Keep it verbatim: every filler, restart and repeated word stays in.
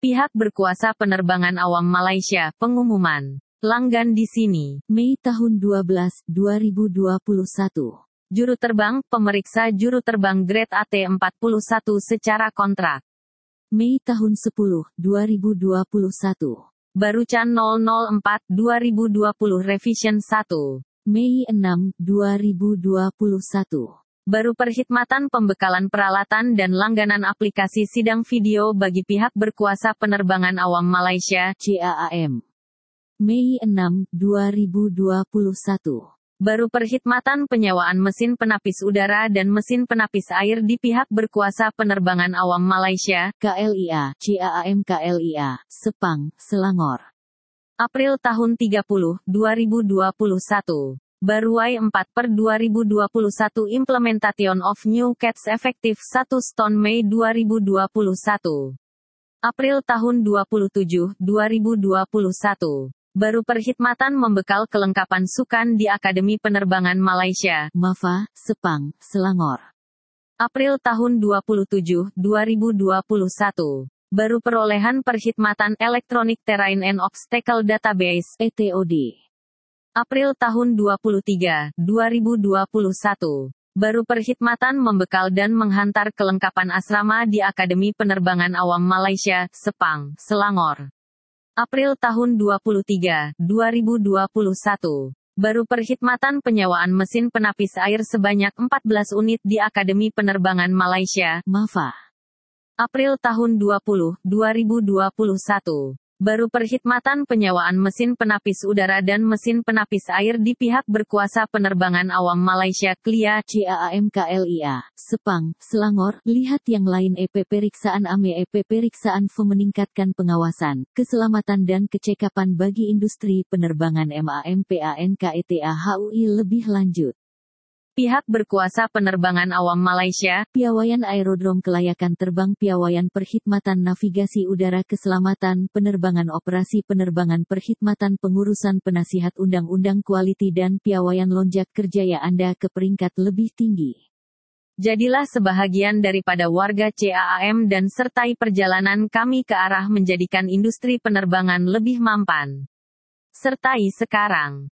Pihak berkuasa penerbangan awam Malaysia, pengumuman. Langgan di sini. Mei tahun dua belas, dua ribu dua puluh satu. Juru terbang, pemeriksa juru terbang grade A T empat puluh satu secara kontrak. Mei tahun sepuluh, dua ribu dua puluh satu. Barucan nol nol empat, dua ribu dua puluh Revision satu. Mei enam, dua ribu dua puluh satu. Baru perkhidmatan pembekalan peralatan dan langganan aplikasi sidang video bagi pihak berkuasa penerbangan awam Malaysia, C A A M. Mei enam, dua ribu dua puluh satu. Baru perkhidmatan penyewaan mesin penapis udara dan mesin penapis air di pihak berkuasa penerbangan awam Malaysia, K L I A, C A A M K L I A, Sepang, Selangor. April tahun tiga puluh, dua ribu dua puluh satu. Baruai empat per dua ribu dua puluh satu Implementation of New C A T S efektif satu Stone Mei dua ribu dua puluh satu. April tahun dua puluh tujuh, dua ribu dua puluh satu. Baru perkhidmatan membekal kelengkapan sukan di Akademi Penerbangan Malaysia, MAFA, Sepang, Selangor. April tahun dua puluh tujuh, dua ribu dua puluh satu. Baru perolehan perkhidmatan Electronic Terrain and Obstacle Database, E T O D. April tahun dua puluh tiga, dua ribu dua puluh satu. Baru perkhidmatan membekal dan menghantar kelengkapan asrama di Akademi Penerbangan Awam Malaysia, Sepang, Selangor. April tahun dua puluh tiga, dua ribu dua puluh satu. Baru perkhidmatan penyewaan mesin penapis air sebanyak empat belas unit di Akademi Penerbangan Malaysia, MAFA. April tahun dua puluh, dua ribu dua puluh satu. Baru perkhidmatan penyewaan mesin penapis udara dan mesin penapis air di pihak berkuasa penerbangan awam Malaysia, C L I A, C A A M K L I A, Sepang, Selangor. Lihat yang lain E P Periksaan A M E E P Periksaan F meningkatkan pengawasan, keselamatan dan kecekapan bagi industri penerbangan M A M P A N K E T A H U I lebih lanjut. Pihak berkuasa penerbangan awam Malaysia, Piawaian Aerodrom Kelayakan Terbang, Piawaian Perkhidmatan Navigasi Udara, Keselamatan Penerbangan, Operasi Penerbangan, Perkhidmatan Pengurusan, Penasihat Undang-Undang Kualiti dan Piawaian lonjak kerjaya Anda ke peringkat lebih tinggi. Jadilah sebahagian daripada warga C A A M dan sertai perjalanan kami ke arah menjadikan industri penerbangan lebih mampan. Sertai sekarang.